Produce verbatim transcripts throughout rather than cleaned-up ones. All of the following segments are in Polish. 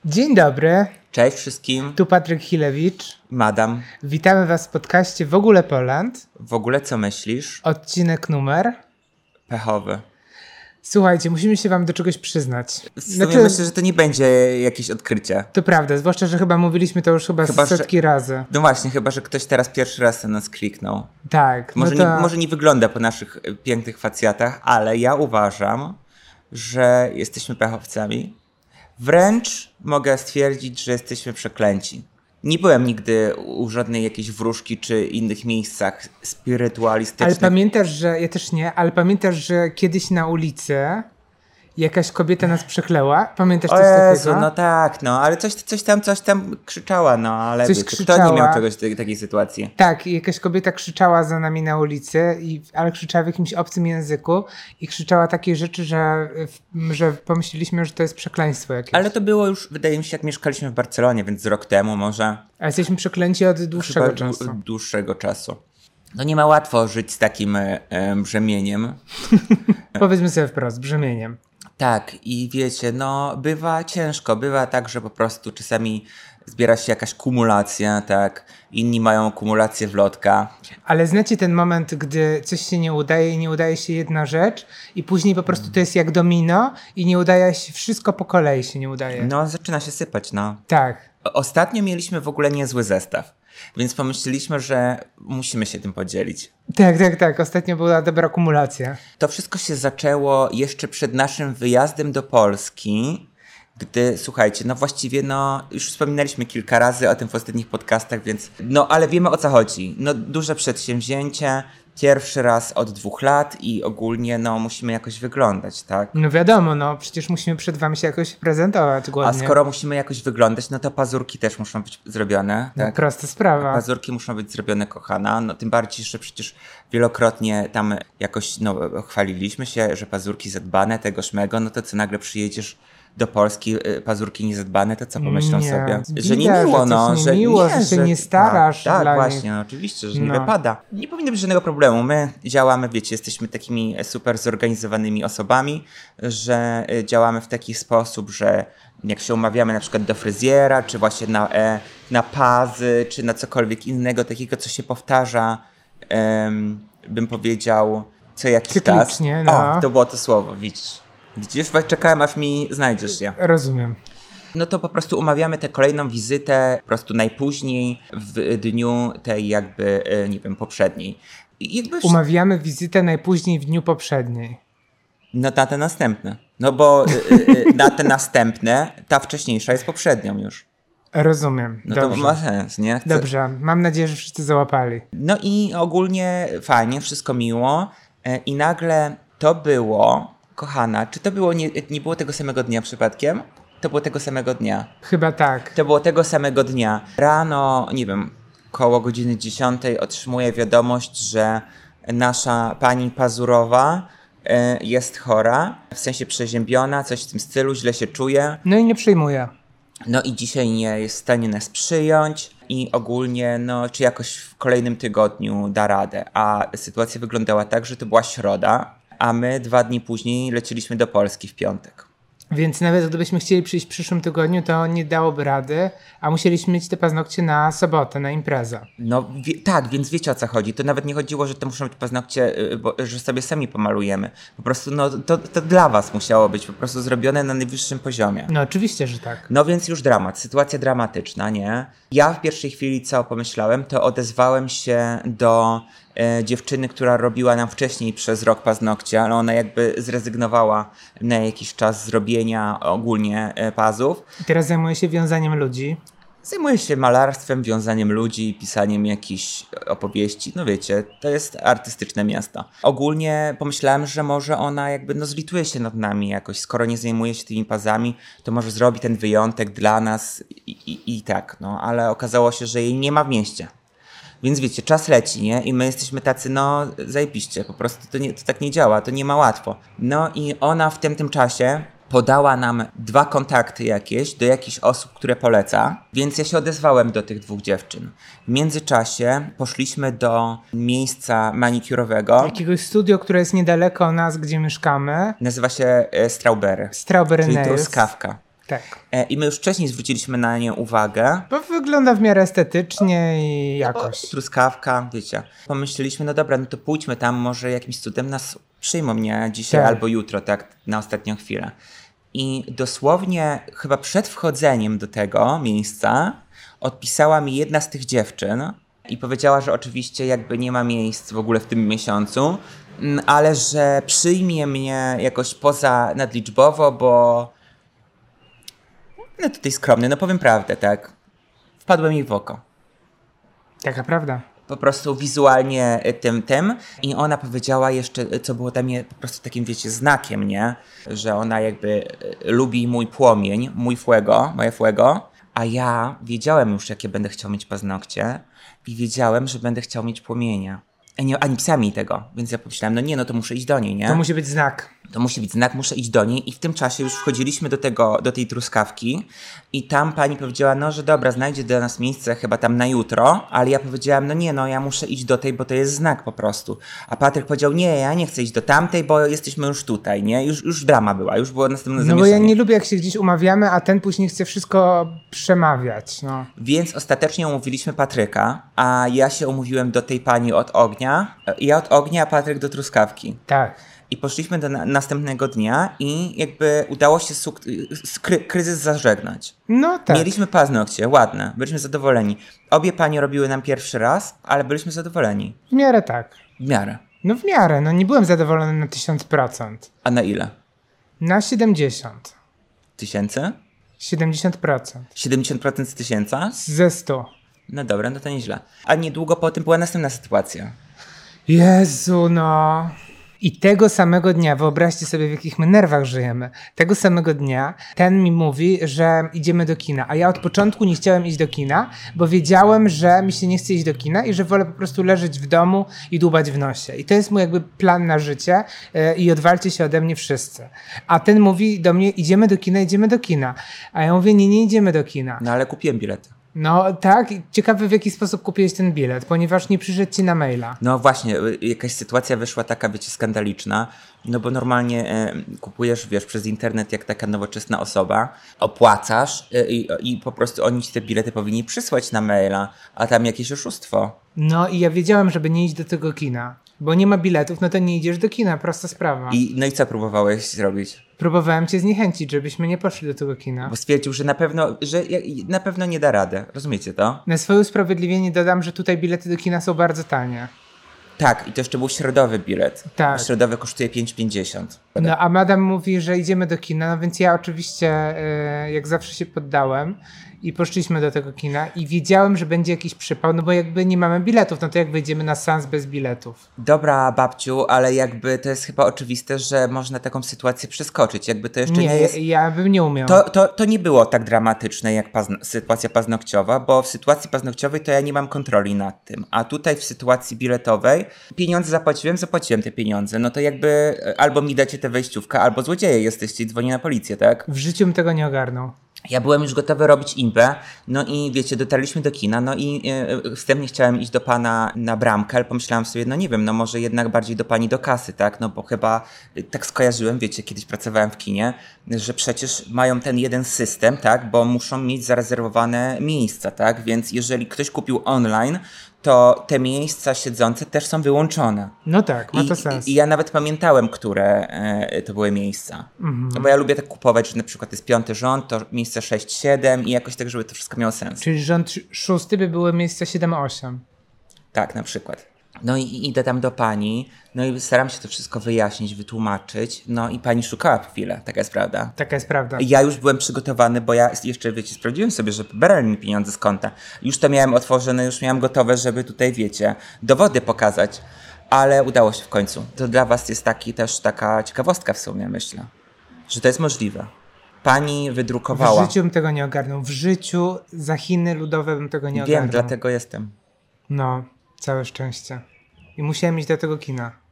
Dzień dobry. Cześć wszystkim. Tu Patryk Chilewicz. Madam. Witamy Was w podcaście W ogóle Poland. W ogóle co myślisz? Odcinek numer... Pechowy. Słuchajcie, musimy się Wam do czegoś przyznać. Znaczy, myślę, że to nie będzie jakieś odkrycie. To prawda, zwłaszcza, że chyba mówiliśmy to już chyba, chyba setki że... razy. No właśnie, chyba, że ktoś teraz pierwszy raz na nas kliknął. Tak. Może, no to... nie, może nie wygląda po naszych pięknych facjatach, ale ja uważam, że jesteśmy pechowcami. Wręcz mogę stwierdzić, że jesteśmy przeklęci. Nie byłem nigdy u żadnej jakiejś wróżki czy innych miejscach spirytualistycznych. Ale pamiętasz, że... Ja też nie, ale pamiętasz, że kiedyś na ulicy jakaś kobieta nas przekleła? Pamiętasz coś o Jezu, takiego? No tak, no, ale coś, coś tam coś tam krzyczała, no, ale coś wiecie, krzyczała. Kto nie miał czegoś takiej sytuacji? Tak, i jakaś kobieta krzyczała za nami na ulicy, i, ale krzyczała w jakimś obcym języku i krzyczała takie rzeczy, że, że pomyśleliśmy, że to jest przekleństwo jakieś. Ale to było już, wydaje mi się, jak mieszkaliśmy w Barcelonie, więc z rok temu może. A jesteśmy przeklęci od dłuższego Chyba czasu. Od dłuższego czasu. No nie ma łatwo żyć z takim e, brzemieniem. Powiedzmy sobie wprost, brzemieniem. Tak, i wiecie, no bywa ciężko, bywa tak, że po prostu czasami zbiera się jakaś kumulacja, tak, inni mają kumulację wlotka. Ale znacie ten moment, gdy coś się nie udaje i nie udaje się jedna rzecz i później po prostu to jest jak domino i nie udaje się, wszystko po kolei się nie udaje. No zaczyna się sypać, no. Tak. Ostatnio mieliśmy w ogóle niezły zestaw, więc pomyśleliśmy, że musimy się tym podzielić. Tak, tak, tak. Ostatnio była dobra kumulacja. To wszystko się zaczęło jeszcze przed naszym wyjazdem do Polski, gdy, słuchajcie, no właściwie, no już wspominaliśmy kilka razy o tym w ostatnich podcastach, więc no ale wiemy o co chodzi. No duże przedsięwzięcie, pierwszy raz od dwóch lat i ogólnie no musimy jakoś wyglądać, tak? No wiadomo, no przecież musimy przed wami się jakoś prezentować ładnie. A skoro musimy jakoś wyglądać, no to pazurki też muszą być zrobione, no, tak? Prosta sprawa. Pazurki muszą być zrobione, kochana, no tym bardziej, że przecież wielokrotnie tam jakoś no chwaliliśmy się, że pazurki zadbane, tego szmego, no to co nagle przyjedziesz do Polski, pazurki niezadbane, to co pomyślą nie, sobie? Widać, że nie miło, no. Nie że miło, nie, że się że, nie starasz. Tak, dla właśnie, nich. no, oczywiście, że no. nie wypada. Nie powinno być żadnego problemu. My działamy, wiecie, jesteśmy takimi super zorganizowanymi osobami, że działamy w taki sposób, że jak się umawiamy na przykład do fryzjera, czy właśnie na, e, na pazy, czy na cokolwiek innego takiego, co się powtarza, em, bym powiedział, co jakiś Cyklicznie, czas. no. O, to było to słowo, widzisz. Widzisz, czekałem aż mi znajdziesz je. Rozumiem. No to po prostu umawiamy tę kolejną wizytę po prostu najpóźniej w dniu tej jakby, nie wiem, poprzedniej. I jakby w... Umawiamy wizytę najpóźniej w dniu poprzedniej. No na te następne. No bo na te następne, ta wcześniejsza jest poprzednią już. Rozumiem. No Dobrze. to ma sens, nie? Chcę... Dobrze, mam nadzieję, że wszyscy załapali. No i ogólnie fajnie, wszystko miło i nagle to było, kochana, czy to było nie, nie było tego samego dnia przypadkiem? To było tego samego dnia. Chyba tak. To było tego samego dnia. Rano, nie wiem, koło godziny dziesiątej otrzymuję wiadomość, że nasza pani Pazurowa y, jest chora, w sensie przeziębiona, coś w tym stylu, źle się czuje. No i nie przyjmuję. No i dzisiaj nie jest w stanie nas przyjąć i ogólnie, no, czy jakoś w kolejnym tygodniu da radę. A sytuacja wyglądała tak, że to była środa, a my dwa dni później leciliśmy do Polski w piątek. Więc nawet gdybyśmy chcieli przyjść w przyszłym tygodniu, to nie dałoby rady, a musieliśmy mieć te paznokcie na sobotę, na imprezę. No wie, tak, więc wiecie o co chodzi. To nawet nie chodziło, że to muszą być paznokcie, bo, że sobie sami pomalujemy. Po prostu no, to, to dla was musiało być po prostu zrobione na najwyższym poziomie. No oczywiście, że tak. No więc już dramat, sytuacja dramatyczna, nie? Ja w pierwszej chwili co pomyślałem, to odezwałem się do e, dziewczyny, która robiła nam wcześniej przez rok paznokcie, ale ona jakby zrezygnowała na jakiś czas z robienia ogólnie e, pazów. I teraz zajmuję się wiązaniem ludzi. Zajmuję się malarstwem, wiązaniem ludzi, pisaniem jakichś opowieści. No wiecie, to jest artystyczne miasto. Ogólnie pomyślałem, że może ona jakby no zlituje się nad nami jakoś. Skoro nie zajmuje się tymi pazami, to może zrobi ten wyjątek dla nas i, i, i tak. No, ale okazało się, że jej nie ma w mieście. Więc wiecie, czas leci, nie? I my jesteśmy tacy, no zajebiście, po prostu to, nie, to tak nie działa, to nie ma łatwo. No i ona w tym, tym czasie podała nam dwa kontakty jakieś do jakichś osób, które poleca, więc ja się odezwałem do tych dwóch dziewczyn. W międzyczasie poszliśmy do miejsca manikurowego. Jakiegoś studio, które jest niedaleko nas, gdzie mieszkamy. Nazywa się e, Strawberry. Strawberry czyli Nails. truskawka. Tak. E, I my już wcześniej zwróciliśmy na nie uwagę. Bo wygląda w miarę estetycznie i jakoś. O, truskawka, wiecie. Pomyśleliśmy, no dobra, no to pójdźmy tam, może jakimś cudem nas przyjmą, nie? Dzisiaj tak. albo jutro, tak na ostatnią chwilę. I dosłownie chyba przed wchodzeniem do tego miejsca odpisała mi jedna z tych dziewczyn i powiedziała, że oczywiście jakby nie ma miejsc w ogóle w tym miesiącu, ale że przyjmie mnie jakoś poza nadliczbowo, bo no tutaj skromny, no powiem prawdę, tak? Wpadłem jej w oko. Taka prawda. Po prostu wizualnie tym, tym. I ona powiedziała jeszcze, co było dla mnie po prostu takim, wiecie, znakiem, nie? Że ona jakby lubi mój płomień, mój fuego, moje fuego. A ja wiedziałem już, jakie będę chciał mieć paznokcie. I wiedziałem, że będę chciał mieć płomienia. A nie, ani pisała mi tego. Więc ja pomyślałem, no nie, no to muszę iść do niej, nie? To musi być znak. To musi być znak, muszę iść do niej i w tym czasie już wchodziliśmy do tego, do tej truskawki i tam pani powiedziała, no, że dobra, znajdzie dla nas miejsce chyba tam na jutro, ale ja powiedziałem, no nie, no ja muszę iść do tej, bo to jest znak po prostu. A Patryk powiedział, nie, ja nie chcę iść do tamtej, bo jesteśmy już tutaj, nie? Już, już drama była, już było następne No zamieszanie. bo ja nie lubię, jak się gdzieś umawiamy, a ten później chce wszystko przemawiać, no. Więc ostatecznie umówiliśmy Patryka, a ja się umówiłem do tej pani od ognia, ja od ognia, a Patryk do truskawki. Tak. I poszliśmy do na- następnego dnia i jakby udało się suk- skry- kryzys zażegnać. No tak. Mieliśmy paznokcie, ładne, byliśmy zadowoleni. Obie panie robiły nam pierwszy raz, ale byliśmy zadowoleni. W miarę tak. W miarę. No w miarę, no nie byłem zadowolony na tysiąc procent. A na ile? Na siedemdziesiąt. Tysięcy? siedemdziesiąt procent. siedemdziesiąt procent z tysiąca? Ze stu. No dobra, no to nieźle. A niedługo po tym była następna sytuacja. Jezu, no. I tego samego dnia, wyobraźcie sobie, w jakich my nerwach żyjemy, tego samego dnia ten mi mówi, że idziemy do kina, a ja od początku nie chciałem iść do kina, bo wiedziałem, że mi się nie chce iść do kina i że wolę po prostu leżeć w domu i dłubać w nosie. I to jest mój jakby plan na życie yy, i odwalcie się ode mnie wszyscy. A ten mówi do mnie, idziemy do kina, idziemy do kina. A ja mówię, nie, nie idziemy do kina. No ale kupiłem bilety. No tak, ciekawy w jaki sposób kupiłeś ten bilet, ponieważ nie przyszedł ci na maila. No właśnie, jakaś sytuacja wyszła taka, wiecie, skandaliczna, no bo normalnie e, kupujesz, wiesz, przez internet jak taka nowoczesna osoba, opłacasz e, i, i po prostu oni ci te bilety powinni przysłać na maila, a tam jakieś oszustwo. No i ja wiedziałem, żeby nie iść do tego kina, bo nie ma biletów, no to nie idziesz do kina, prosta sprawa. I, no i co próbowałeś zrobić? Próbowałem cię zniechęcić, żebyśmy nie poszli do tego kina. Bo stwierdził, że na pewno, że na pewno nie da rady, rozumiecie to? Na swoje usprawiedliwienie dodam, że tutaj bilety do kina są bardzo tanie. Tak, i to jeszcze był środowy bilet. Tak. Środowy kosztuje pięć pięćdziesiąt. No a madam mówi, że idziemy do kina, no więc ja oczywiście y, jak zawsze się poddałem i poszliśmy do tego kina i wiedziałem, że będzie jakiś przypał, no bo jakby nie mamy biletów, no to jak wyjdziemy na seans bez biletów? Dobra, babciu, ale jakby to jest chyba oczywiste, że można taką sytuację przeskoczyć. Jakby to jeszcze nie, Nie, jest... ja bym nie umiał. To, to, to nie było tak dramatyczne jak pazn- sytuacja paznokciowa, bo w sytuacji paznokciowej to ja nie mam kontroli nad tym, a tutaj w sytuacji biletowej pieniądze zapłaciłem, zapłaciłem te pieniądze, no to jakby albo mi dacie tę wejściówkę, albo złodzieje jesteście i dzwonię na policję, tak? W życiu bym tego nie ogarnął. Ja byłem już gotowy robić impę, no i wiecie, dotarliśmy do kina, no i yy, wstępnie chciałem iść do pana na bramkę, ale pomyślałem sobie, no nie wiem, no może jednak bardziej do pani do kasy, tak, no bo chyba yy, tak skojarzyłem, wiecie, kiedyś pracowałem w kinie, że przecież mają ten jeden system, tak, bo muszą mieć zarezerwowane miejsca, tak, więc jeżeli ktoś kupił online, to te miejsca siedzące też są wyłączone. No tak, ma to I, sens. I ja nawet pamiętałem, które e, to były miejsca. Mhm. No bo ja lubię tak kupować, że na przykład jest piąty rząd, to miejsce sześć siedem i jakoś tak, żeby to wszystko miało sens. Czyli rząd szósty by były miejsca siedem osiem. Tak, na przykład. No i idę tam do pani, no i staram się to wszystko wyjaśnić, wytłumaczyć, no i pani szukała chwilę, taka jest prawda. Taka jest prawda. Ja już byłem przygotowany, bo ja jeszcze, wiecie, sprawdziłem sobie, że pobrali mi pieniądze z konta. Już to miałem otworzone, już miałem gotowe, żeby tutaj, wiecie, dowody pokazać, ale udało się w końcu. To dla was jest taki też taka ciekawostka w sumie, myślę, że to jest możliwe. Pani wydrukowała. W życiu bym tego nie ogarnął. W życiu za Chiny ludowe bym tego nie ogarnął. Wiem, dlatego jestem. No, całe szczęście. I musiałem iść do tego kina.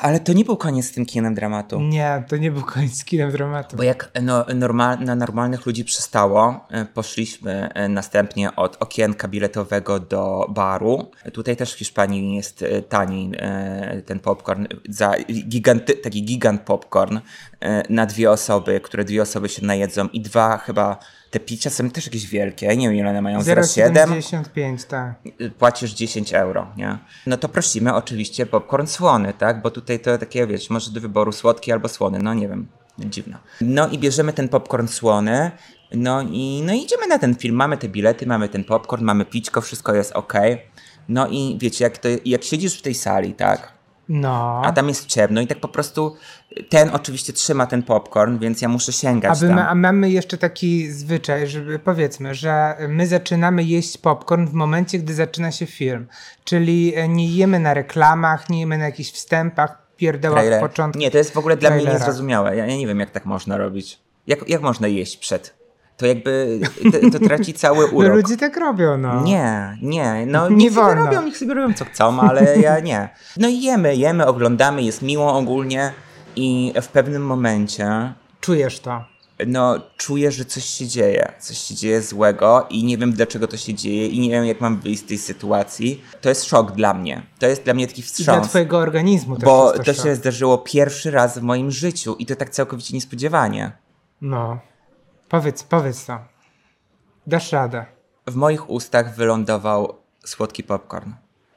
Ale to nie był koniec z tym kinem dramatu. Nie, to nie był koniec z kinem dramatu. Bo jak no, normal, na normalnych ludzi przystało, poszliśmy następnie od okienka biletowego do baru. Tutaj też w Hiszpanii jest tani ten popcorn, za giganty, taki gigant popcorn na dwie osoby, które dwie osoby się najedzą i dwa chyba te picia są też jakieś wielkie, nie wiem ile one mają, zero przecinek siedem. siedemdziesiąt pięć, tak. Płacisz dziesięć euro, nie? No to prosimy oczywiście popcorn słony, tak? Bo tutaj to takie, wiesz, może do wyboru słodki albo słony, no nie wiem, dziwno. No i bierzemy ten popcorn słony, no i no idziemy na ten film, mamy te bilety, mamy ten popcorn, mamy pićko, wszystko jest okej. Okay. No i wiecie, jak, to, jak siedzisz w tej sali, tak? No. A tam jest ciemno i tak po prostu ten oczywiście trzyma ten popcorn, więc ja muszę sięgać a, tam. my, a mamy jeszcze taki zwyczaj, żeby powiedzmy, że my zaczynamy jeść popcorn w momencie, gdy zaczyna się film. Czyli nie jemy na reklamach, nie jemy na jakichś wstępach, pierdołach w początku. Nie, to jest w ogóle dla trailera. mnie niezrozumiałe. Ja, ja nie wiem, jak tak można robić. Jak, jak można jeść przed? To jakby to, to traci cały urok. No ludzie tak robią, no. Nie, nie, no nie niech sobie wolno. robią, niech sobie robią co chcą, ale ja nie. No i jemy, jemy, oglądamy, jest miło ogólnie i w pewnym momencie czujesz to. no czuję, że coś się dzieje, coś się dzieje złego i nie wiem dlaczego to się dzieje i nie wiem jak mam wyjść z tej sytuacji. To jest szok dla mnie, to jest dla mnie taki wstrząs. I dla twojego organizmu też bo jest to to szok. się zdarzyło pierwszy raz w moim życiu i to tak całkowicie niespodziewanie. No. Powiedz, powiedz to. Dasz radę. W moich ustach wylądował słodki popcorn,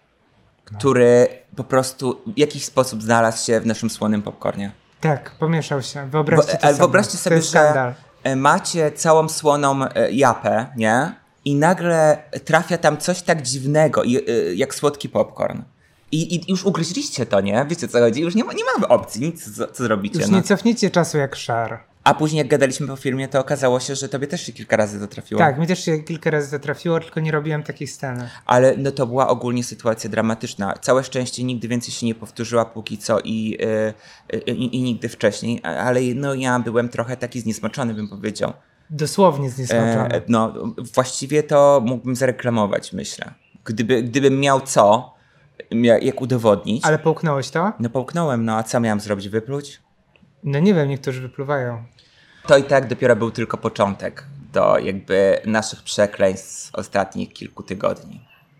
który po prostu w jakiś sposób znalazł się w naszym słonym popcornie. Tak, pomieszał się. Wyobraźcie, Bo, to ale samo. wyobraźcie To sobie, jest że skandal. macie całą słoną japę, nie? I nagle trafia tam coś tak dziwnego, jak słodki popcorn. I, I już ugryźliście to, nie? Wiecie co chodzi? Już nie, ma, nie mamy opcji, nic co, co zrobicie. Już no. nie cofniecie czasu jak Cher. A później jak gadaliśmy po filmie, to okazało się, że tobie też się kilka razy to trafiło. Tak, mi też się kilka razy zatrafiło, tylko nie robiłem takiej sceny. Ale no to była ogólnie sytuacja dramatyczna. Całe szczęście nigdy więcej się nie powtórzyła póki co i, yy, yy, i nigdy wcześniej, ale no ja byłem trochę taki zniesmaczony, bym powiedział. Dosłownie zniesmaczony. E, no właściwie to mógłbym zareklamować, myślę. Gdyby, gdybym miał co, jak udowodnić. Ale połknąłeś to? No połknąłem, no a co miałem zrobić? Wypluć? No nie wiem, niektórzy wypluwają. To i tak dopiero był tylko początek do jakby naszych przekleństw z ostatnich kilku tygodni.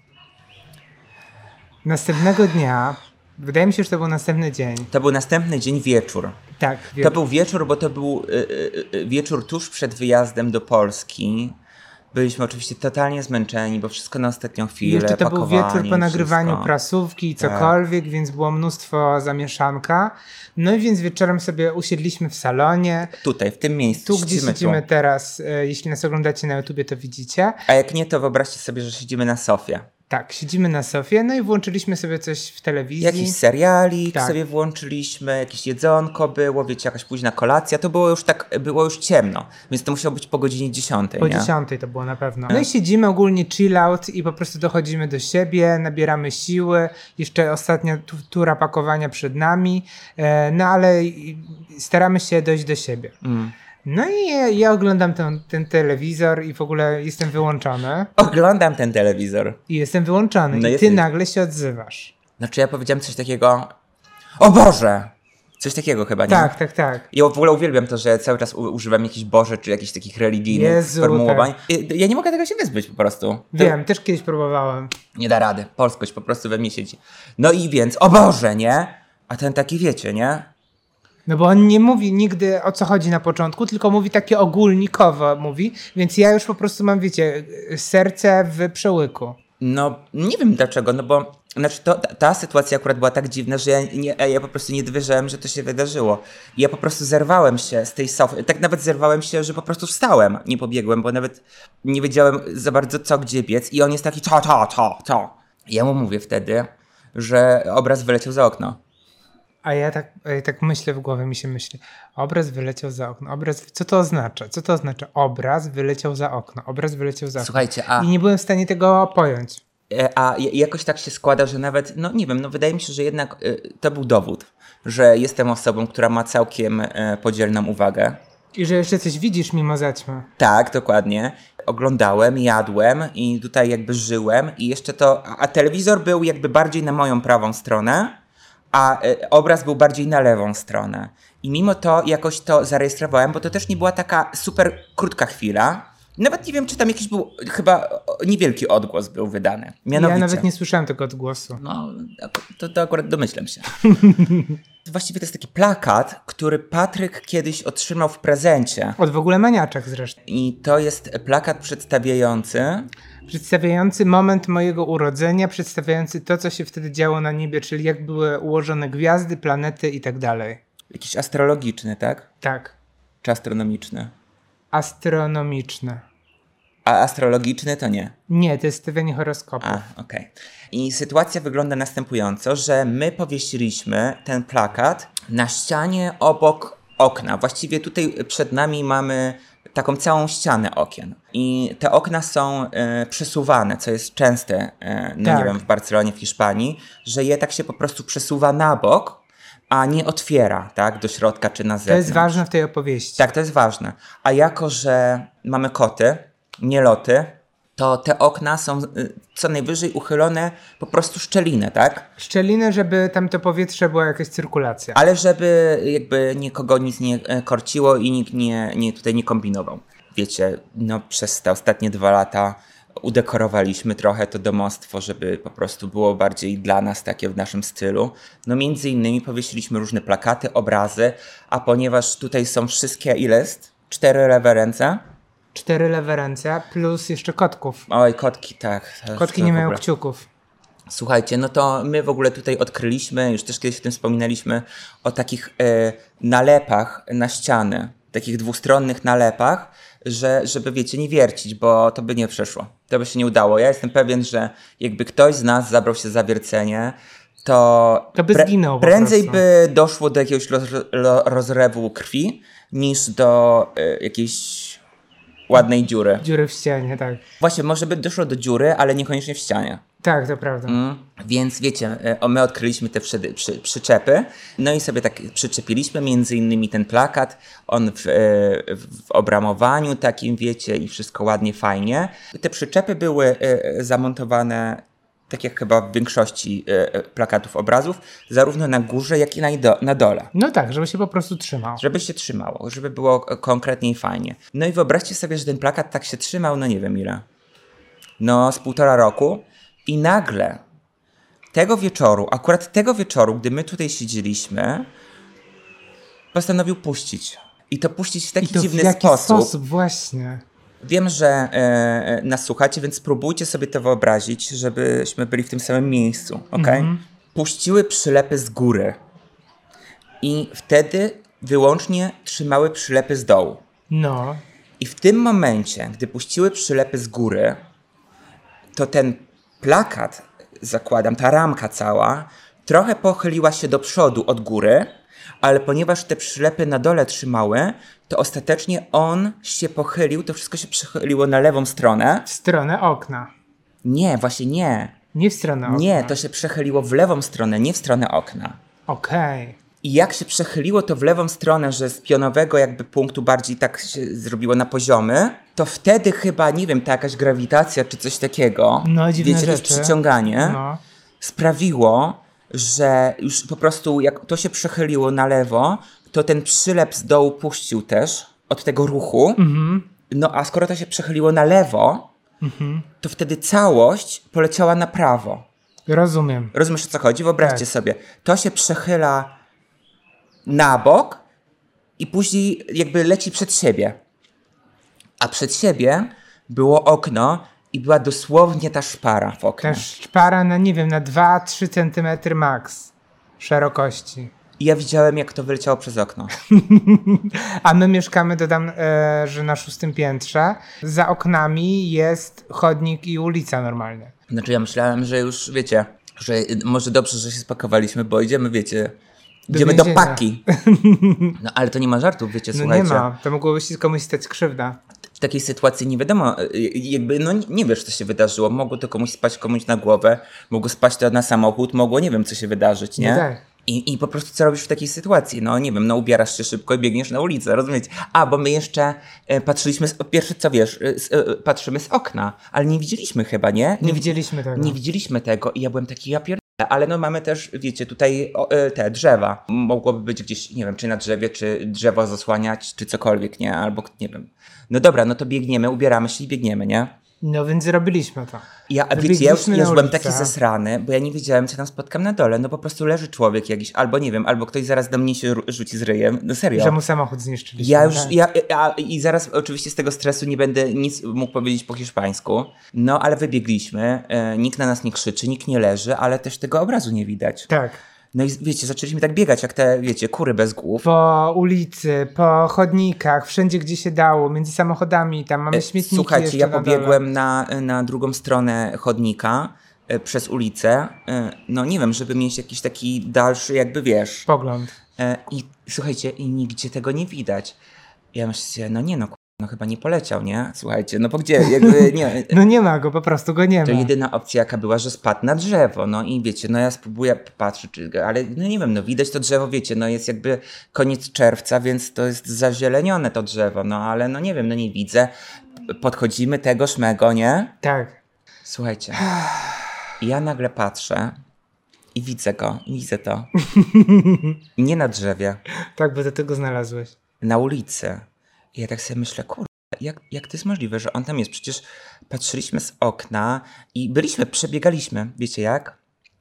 Następnego dnia, wydaje mi się, że to był następny dzień. To był następny dzień, wieczór. Tak, To wieczór. był wieczór, bo to był y, y, wieczór tuż przed wyjazdem do Polski. Byliśmy oczywiście totalnie zmęczeni, bo wszystko na ostatnią chwilę, Jeszcze to był wieczór po nagrywaniu wszystko. prasówki i cokolwiek, tak. Więc było mnóstwo zamieszanka. No i więc wieczorem sobie usiedliśmy w salonie. Tutaj, w tym miejscu. Tu, gdzie siedzimy tu. teraz. E, jeśli nas oglądacie na YouTubie, to widzicie. A jak nie, to wyobraźcie sobie, że siedzimy na sofie. Tak, siedzimy na sofie, no i włączyliśmy sobie coś w telewizji. Jakiś serialik tak. sobie włączyliśmy, jakieś jedzonko było, wiecie, jakaś późna kolacja. To było już tak, było już ciemno, więc to musiało być po godzinie dziesiątej. Po nie? dziesiątej to było na pewno. No i siedzimy ogólnie chill out i po prostu dochodzimy do siebie, nabieramy siły. Jeszcze ostatnia tu- tura pakowania przed nami, e, no ale staramy się dojść do siebie. Mm. No i ja, ja oglądam ten, ten telewizor i w ogóle jestem wyłączony. Oglądam ten telewizor. I jestem wyłączony. No I ty nagle się odzywasz. Znaczy ja powiedziałem coś takiego, o Boże! Coś takiego chyba, nie? Tak, tak, tak. Ja w ogóle uwielbiam to, że ja cały czas u- używam jakichś Boże, czy jakichś takich religijnych Jezu, sformułowań. Tak. Ja nie mogę tego się wyzbyć po prostu. Wiem, to... też kiedyś próbowałem. Nie da rady. Polskość po prostu we mnie siedzi. No i więc, o Boże, nie? A ten taki, wiecie, nie? No bo on nie mówi nigdy o co chodzi na początku, tylko mówi takie ogólnikowo mówi, więc ja już po prostu mam, wiecie, serce w przełyku. No, nie wiem dlaczego, no bo znaczy to, ta, ta sytuacja akurat była tak dziwna, że ja, nie, ja po prostu nie dowierzałem, że to się wydarzyło. I ja po prostu zerwałem się z tej sofy. Tak nawet zerwałem się, że po prostu wstałem, nie pobiegłem, bo nawet nie wiedziałem za bardzo co, gdzie biec. I on jest taki to, to, to, to. I ja mu mówię wtedy, że obraz wyleciał za okno. A ja tak, ja tak myślę w głowie, mi się myśli, obraz wyleciał za okno, obraz, co to oznacza? Co to oznacza? Obraz wyleciał za okno, obraz wyleciał za okno. Słuchajcie, a... I nie byłem w stanie tego pojąć. A jakoś tak się składa, że nawet, no nie wiem, no wydaje mi się, że jednak to był dowód, że jestem osobą, która ma całkiem podzielną uwagę. I że jeszcze coś widzisz mimo zaćmy. Tak, dokładnie. Oglądałem, jadłem i tutaj jakby żyłem i jeszcze to, a telewizor był jakby bardziej na moją prawą stronę, a y, obraz był bardziej na lewą stronę. I mimo to jakoś to zarejestrowałem, bo to też nie była taka super krótka chwila. Nawet nie wiem, czy tam jakiś był, chyba niewielki odgłos był wydany. Mianowicie, ja nawet nie słyszałem tego odgłosu. No, to, to akurat domyślam się. Właściwie to jest taki plakat, który Patryk kiedyś otrzymał w prezencie. Od w ogóle Maniaczek zresztą. I to jest plakat przedstawiający... Przedstawiający moment mojego urodzenia, przedstawiający to, co się wtedy działo na niebie, czyli jak były ułożone gwiazdy, planety i tak dalej. Jakiś astrologiczny, tak? Tak. Czy astronomiczny? Astronomiczne. A astrologiczny to nie? Nie, to jest stawianie horoskopu. A, okej. Okay. I sytuacja wygląda następująco, że my powiesiliśmy ten plakat na ścianie obok okna. Właściwie tutaj przed nami mamy taką całą ścianę okien. I te okna są e, przesuwane, co jest częste, e, no tak. nie wiem, w Barcelonie, w Hiszpanii, że je tak się po prostu przesuwa na bok, a nie otwiera, tak, do środka czy na zewnątrz. To jest ważne w tej opowieści. Tak, to jest ważne. A jako, że mamy koty, nie loty, to te okna są co najwyżej uchylone po prostu szczeliny, tak? Szczeliny, żeby tam to powietrze była jakaś cyrkulacja. Ale żeby jakby nikogo nic nie korciło i nikt nie, nie tutaj nie kombinował. Wiecie, no przez te ostatnie dwa lata udekorowaliśmy trochę to domostwo, żeby po prostu było bardziej dla nas takie w naszym stylu. No między innymi powiesiliśmy różne plakaty, obrazy, a ponieważ tutaj są wszystkie, ile jest? Cztery lewe ręce? Cztery lewe ręce, plus jeszcze kotków. Oj, kotki, tak. Kotki nie mają kciuków. Słuchajcie, no to my w ogóle tutaj odkryliśmy, już też kiedyś o tym wspominaliśmy, o takich e, nalepach na ściany, takich dwustronnych nalepach, że, żeby, wiecie, nie wiercić, bo to by nie przeszło. To by się nie udało. Ja jestem pewien, że jakby ktoś z nas zabrał się za wiercenie, to, to by zginął pre- prędzej po by doszło do jakiegoś roz- rozrewu krwi, niż do e, jakiejś ładnej dziury. Dziury w ścianie, tak. Właśnie, może by doszło do dziury, ale niekoniecznie w ścianie. Tak, to prawda. Mm, więc wiecie, my odkryliśmy te przy, przy, przyczepy, no i sobie tak przyczepiliśmy między innymi ten plakat, on w, w obramowaniu takim, wiecie, i wszystko ładnie, fajnie. Te przyczepy były zamontowane, tak jak chyba w większości plakatów, obrazów, zarówno na górze, jak i na, do, na dole. No tak, żeby się po prostu trzymał. Żeby się trzymało, żeby było konkretnie i fajnie. No i wyobraźcie sobie, że ten plakat tak się trzymał, no nie wiem ile, no z półtora roku. I nagle tego wieczoru, akurat tego wieczoru, gdy my tutaj siedzieliśmy, postanowił puścić. I to puścić w taki I to dziwny w jaki sposób. sposób, właśnie. Wiem, że e, nas słuchacie, więc spróbujcie sobie to wyobrazić, żebyśmy byli w tym samym miejscu, okej? Mm-hmm. Puściły przylepy z góry. I wtedy wyłącznie trzymały przylepy z dołu. No. I w tym momencie, gdy puściły przylepy z góry, to ten plakat, zakładam, ta ramka cała, trochę pochyliła się do przodu od góry, ale ponieważ te przylepy na dole trzymały, to ostatecznie on się pochylił, to wszystko się przechyliło na lewą stronę. W stronę okna. Nie, właśnie nie. Nie w stronę okna. Nie, to się przechyliło w lewą stronę, nie w stronę okna. Okej. Okay. I jak się przechyliło to w lewą stronę, że z pionowego jakby punktu bardziej tak się zrobiło na poziomy, to wtedy chyba, nie wiem, ta jakaś grawitacja czy coś takiego, no, dziwne wiecie, jakieś rzeczy. przyciąganie, no. sprawiło, że już po prostu jak to się przechyliło na lewo, to ten przylep z dołu puścił też od tego ruchu. Mm-hmm. No a skoro to się przechyliło na lewo, mm-hmm. to wtedy całość poleciała na prawo. Rozumiem. Rozumiesz, o co chodzi? Wyobraźcie tak. sobie. To się przechyla na bok i później jakby leci przed siebie. A przed siebie było okno i była dosłownie ta szpara w oknie. Ta szpara na, nie wiem, na dwa trzy centymetry max szerokości. I ja widziałem, jak to wyleciało przez okno. A my mieszkamy, dodam, e, że na szóstym piętrze. Za oknami jest chodnik i ulica normalnie. Znaczy ja myślałem, że już, wiecie, że może dobrze, że się spakowaliśmy, bo idziemy, wiecie, do idziemy więzienia. do paki. No ale to nie ma żartów, wiecie, no słuchajcie. nie ma, to mogłoby się komuś stać krzywda. W takiej sytuacji nie wiadomo, jakby, no nie wiesz, co się wydarzyło. Mogło to komuś spaść komuś na głowę, mogło spaść to na samochód, mogło nie wiem, co się wydarzyć, nie? No tak. I, I po prostu co robisz w takiej sytuacji? No nie wiem, no ubierasz się szybko i biegniesz na ulicę, rozumiecie? A, bo my jeszcze e, patrzyliśmy, z, pierwsze co wiesz, e, z, e, patrzymy z okna, ale nie widzieliśmy chyba, nie? Nie, nie widzieliśmy tego. Nie widzieliśmy tego i ja byłem taki, ja pier... Ale no mamy też, wiecie, tutaj o, te drzewa. Mogłoby być gdzieś, nie wiem, czy na drzewie, czy drzewo zasłaniać, czy cokolwiek, nie? Albo, nie wiem. No dobra, no to biegniemy, ubieramy się i biegniemy, nie? No więc zrobiliśmy to. Ja, wiecie, ja już, ja już byłem taki zesrany, bo ja nie wiedziałem, co tam spotkam na dole. No po prostu leży człowiek jakiś, albo nie wiem, albo ktoś zaraz do mnie się rzuci z ryjem. No serio. Że mu samochód zniszczyliśmy. Ja już, ja, ja, i zaraz oczywiście z tego stresu nie będę nic mógł powiedzieć po hiszpańsku. No ale wybiegliśmy, e, nikt na nas nie krzyczy, nikt nie leży, ale też tego obrazu nie widać. Tak. No i wiecie, zaczęliśmy tak biegać, jak te, wiecie, kury bez głów. Po ulicy, po chodnikach, wszędzie gdzie się dało, między samochodami, tam mamy śmietniki. Słuchajcie, ja na pobiegłem na, na drugą stronę chodnika e, przez ulicę, e, no nie wiem, żeby mieć jakiś taki dalszy jakby, wiesz... Pogląd. E, I słuchajcie, i nigdzie tego nie widać. Ja myślę, no nie no, no chyba nie poleciał, nie? Słuchajcie, no bo gdzie, jakby nie... No nie ma go, po prostu go nie ma. To jedyna opcja jaka była, że spadł na drzewo, no i wiecie, no ja spróbuję popatrzeć, czy, ale no nie wiem, no widać to drzewo, wiecie, no jest jakby koniec czerwca, więc to jest zazielenione to drzewo, no ale no nie wiem, no nie widzę. Podchodzimy tego szmego, nie? Tak. Słuchajcie, ja nagle patrzę i widzę go, i widzę to. Nie na drzewie. Tak, bo do tego znalazłeś. Na ulicy. I ja tak sobie myślę, kurde, jak, jak to jest możliwe, że on tam jest? Przecież patrzyliśmy z okna i byliśmy, przebiegaliśmy, wiecie jak?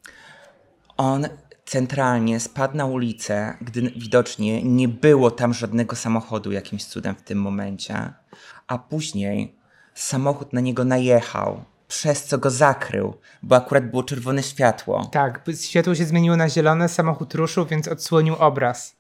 On centralnie spadł na ulicę, gdy widocznie nie było tam żadnego samochodu jakimś cudem w tym momencie, a później samochód na niego najechał, przez co go zakrył, bo akurat było czerwone światło. Tak, światło się zmieniło na zielone, samochód ruszył, więc odsłonił obraz.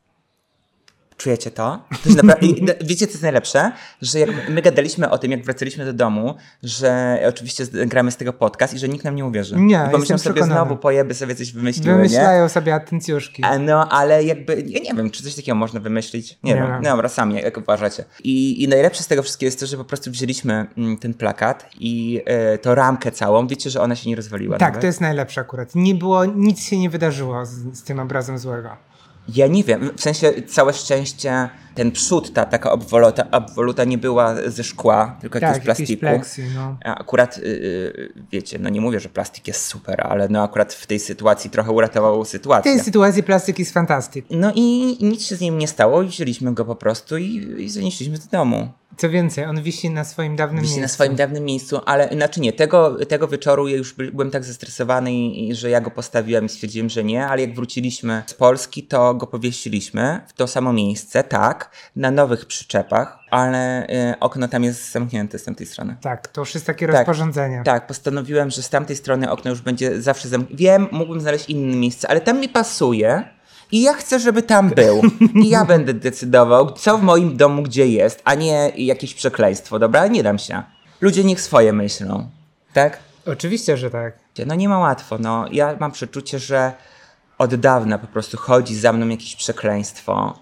Czujecie to? to jest naprawdę... Wiecie, co jest najlepsze? Że jak my gadaliśmy o tym, jak wracaliśmy do domu, że oczywiście gramy z tego podcast i że nikt nam nie uwierzy. Nie, I pomyślą sobie przekonany. Znowu pojeby sobie coś wymyśliły, Wymyślają nie? sobie atencjuszki. No, ale jakby, ja nie wiem, czy coś takiego można wymyślić? Nie, Nie wiem. wiem. No dobra, sami, jak uważacie. I, I najlepsze z tego wszystkiego jest to, że po prostu wzięliśmy mm, ten plakat i y, to ramkę całą. Wiecie, że ona się nie rozwaliła Tak, nawet? to jest najlepsze akurat. Nie było, nic się nie wydarzyło z, z tym obrazem złego. Ja nie wiem, w sensie całe szczęście ten przód, ta taka obwoluta, obwoluta nie była ze szkła, tylko Tak, jakiegoś plastiku. pleksy, no. A akurat, yy, wiecie, no nie mówię, że plastik jest super, ale no akurat w tej sytuacji trochę uratował W sytuację. tej sytuacji plastik jest fantastyk. No i nic się z nim nie stało i wzięliśmy go po prostu i, i zanieśliśmy do domu. Co więcej, on wisi na swoim dawnym Wisi miejscu. na swoim dawnym miejscu, ale znaczy nie, tego, tego wieczoru ja już by, byłem tak zestresowany, i, i, że ja go postawiłem i stwierdziłem, że nie, ale jak wróciliśmy z Polski, to go powiesiliśmy w to samo miejsce, tak, na nowych przyczepach, ale y, okno tam jest zamknięte z tamtej strony. Tak, to już jest takie Tak, rozporządzenie. Tak, postanowiłem, że z tamtej strony okno już będzie zawsze zamknięte. Wiem, mógłbym znaleźć inne miejsce, ale tam mi pasuje. I ja chcę, żeby tam był. I ja będę decydował, co w moim domu gdzie jest, a nie jakieś przekleństwo, dobra? Nie dam się. Ludzie niech swoje myślą. Tak? Oczywiście, że tak. No nie ma łatwo, no. Ja mam przeczucie, że od dawna po prostu chodzi za mną jakieś przekleństwo.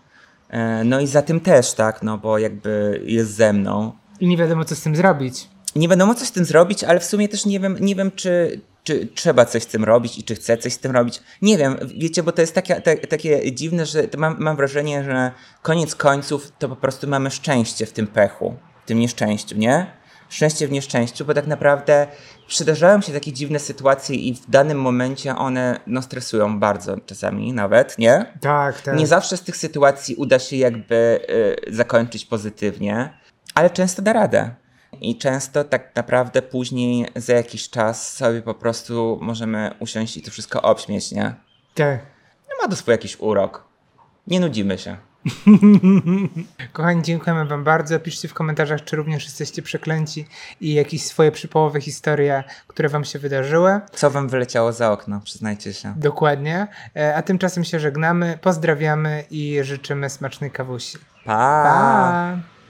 No i za tym też, tak? No bo jakby jest ze mną. I nie wiadomo, co z tym zrobić. Nie wiadomo, co z tym zrobić, ale w sumie też nie wiem, nie wiem czy, czy trzeba coś z tym robić i czy chcę coś z tym robić. Nie wiem, wiecie, bo to jest takie, te, takie dziwne, że to mam, mam wrażenie, że koniec końców to po prostu mamy szczęście w tym pechu, w tym nieszczęściu, nie? Szczęście w nieszczęściu, bo tak naprawdę przydarzają się takie dziwne sytuacje i w danym momencie one no, stresują bardzo czasami nawet, nie? Tak, tak. Nie zawsze z tych sytuacji uda się jakby y, zakończyć pozytywnie, ale często da radę. I często tak naprawdę później za jakiś czas sobie po prostu możemy usiąść i to wszystko obśmieć, nie? Tak. No ma to swój jakiś urok. Nie nudzimy się. Kochani, dziękujemy wam bardzo. Piszcie w komentarzach, czy również jesteście przeklęci i jakieś swoje przypołowe historie, które wam się wydarzyły. Co wam wyleciało za okno, przyznajcie się. Dokładnie. A tymczasem się żegnamy, pozdrawiamy i życzymy smacznej kawusi. Pa! Pa!